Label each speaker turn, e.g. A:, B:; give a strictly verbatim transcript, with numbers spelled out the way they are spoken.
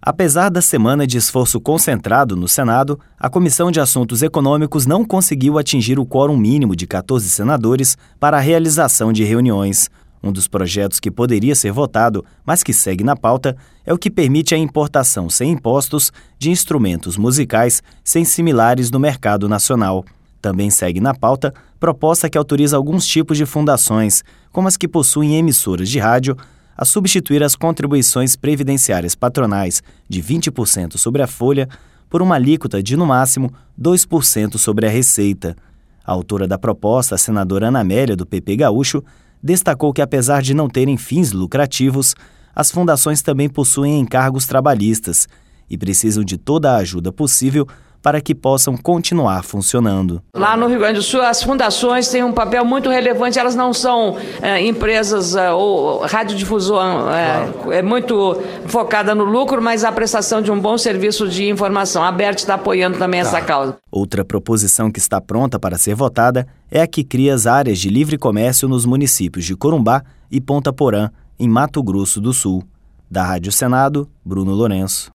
A: Apesar da semana de esforço concentrado no Senado, a Comissão de Assuntos Econômicos não conseguiu atingir o quórum mínimo de quatorze senadores para a realização de reuniões. Um dos projetos que poderia ser votado, mas que segue na pauta, é o que permite a importação sem impostos de instrumentos musicais sem similares no mercado nacional. Também segue na pauta proposta que autoriza alguns tipos de fundações, como as que possuem emissoras de rádio, a substituir as contribuições previdenciárias patronais de vinte por cento sobre a folha por uma alíquota de, no máximo, dois por cento sobre a receita. A autora da proposta, a senadora Ana Amélia, do P P Gaúcho, destacou que, apesar de não terem fins lucrativos, as fundações também possuem encargos trabalhistas e precisam de toda a ajuda possível para que possam continuar funcionando.
B: Lá no Rio Grande do Sul, as fundações têm um papel muito relevante, elas não são é, empresas é, ou radiodifusão é, é muito focada no lucro, mas a prestação de um bom serviço de informação. A Bert está apoiando também tá. essa causa.
A: Outra proposição que está pronta para ser votada é a que cria as áreas de livre comércio nos municípios de Corumbá e Ponta Porã, em Mato Grosso do Sul. Da Rádio Senado, Bruno Lourenço.